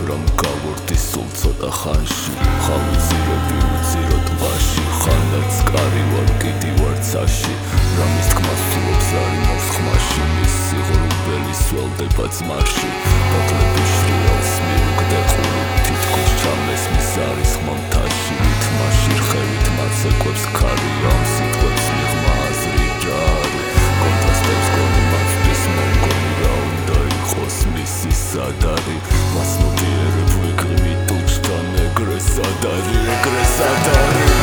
მაგრამ გავორდი სულ ცოტა ხანში ხალისირები უცირო ტბაში ხანდაც კარი ვარ კიდი ვარ ცაში რამის თქმა სულობს არ იმავს ხმაში მისი ღრუბელი სველდება ძმაში ბათლები შრიალს მიუგდე ყურით თითქოს ჩამესმის არის ხმამთაში ვითმაში რხევით მას ეკვებს ქარი ამ სიტყვებს მიღმა აზრი რა არის კონტრასტებს გონი მაწვდის მომგონი რა უნდა იყოს მისი სად არის მას ნოდიერებ ვიკრიმი ტუჩთან ეგრე სად არის ეგრე სად არის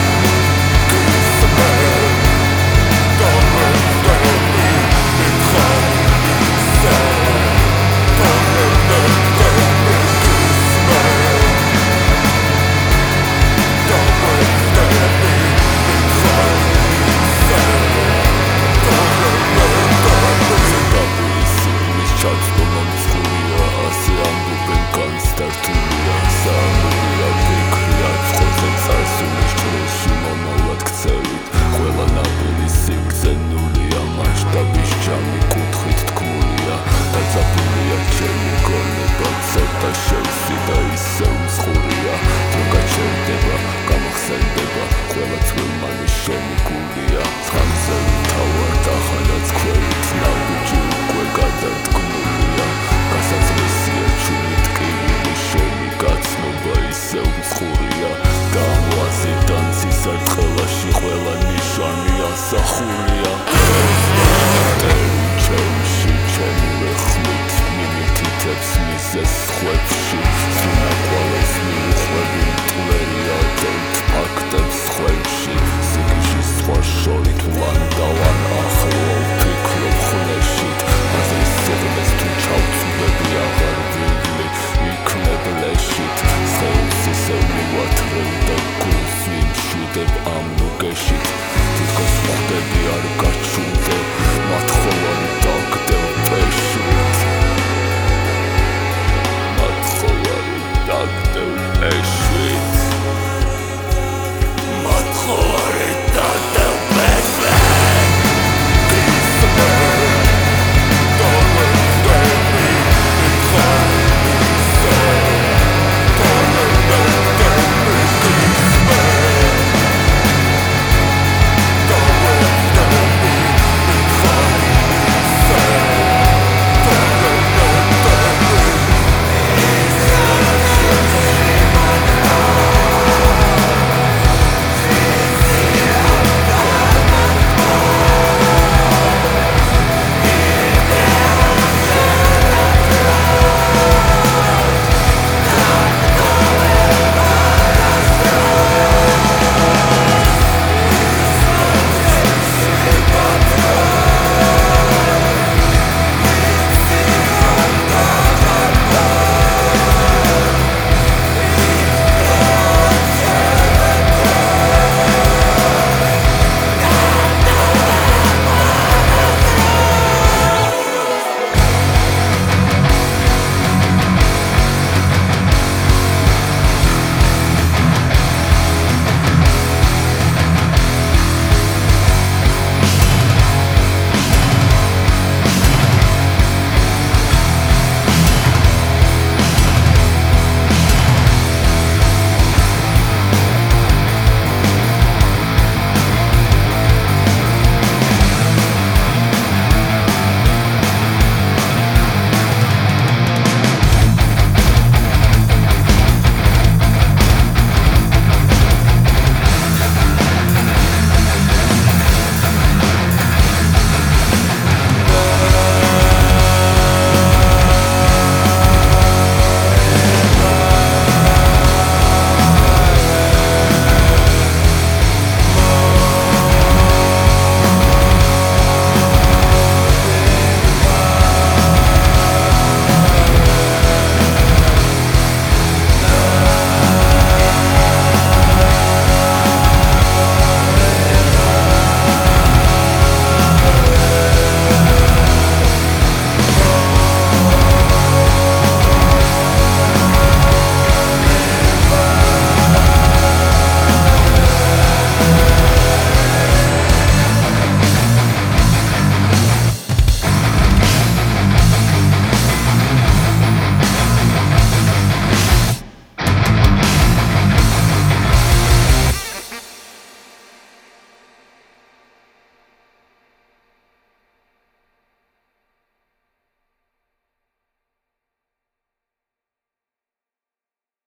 სახურია ჩემში ჩემი ვეხმით მიმითითებს მისეს ხვებში სუნა ყველას მიუხვები